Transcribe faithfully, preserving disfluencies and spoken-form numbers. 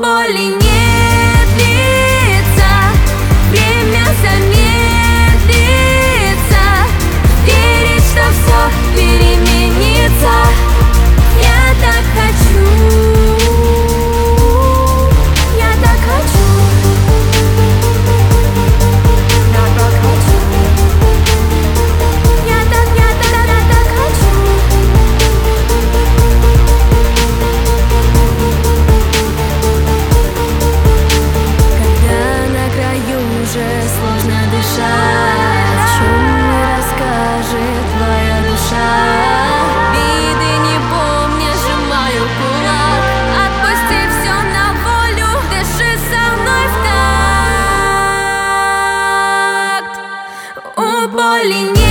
боли нет лица, время замедлится, верить, что все переменится. Я так хочу, я так хочу, я так хочу, я так, я так, я так хочу. Когда на краю уже сложно дышать, о чем мне расскажет твоя душа? Виды не помня, сжимаю кулак. Отпусти все на волю, дыши со мной в такт. У боли нет